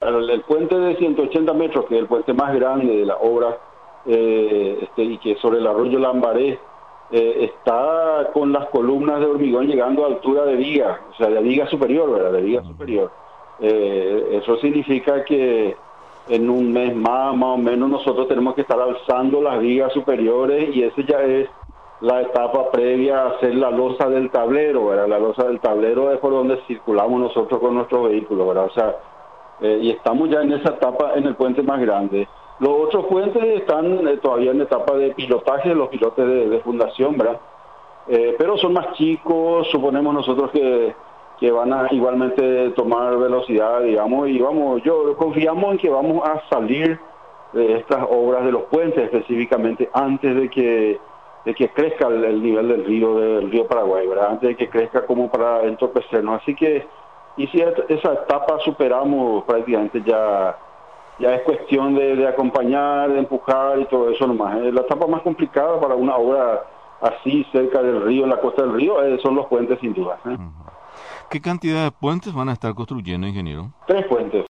el puente de 180 metros, que es el puente más grande de la obra, y que sobre el arroyo Lambaré, está con las columnas de hormigón llegando a altura de viga, o sea, de viga superior, ¿verdad? De viga superior. Eso significa que en un mes más o menos, nosotros tenemos que estar alzando las vigas superiores, y ese ya es la etapa previa a hacer la losa del tablero, ¿verdad? La losa del tablero es por donde circulamos nosotros con nuestros vehículos, ¿verdad? O sea, y estamos ya en esa etapa en el puente más grande. Los otros puentes están todavía en etapa de pilotaje, los pilotes de fundación, ¿verdad? Pero son más chicos, suponemos nosotros que van a igualmente tomar velocidad, digamos, y confiamos en que vamos a salir de estas obras de los puentes específicamente antes de que crezca el nivel del río Paraguay, ¿verdad? Antes de que crezca como para entorpecernos. Así que, y si esa etapa superamos prácticamente, ya es cuestión de acompañar, de empujar y todo eso nomás. La etapa más complicada para una obra así cerca del río, en la costa del río, son los puentes sin duda. ¿Qué cantidad de puentes van a estar construyendo, ingeniero? 3 puentes.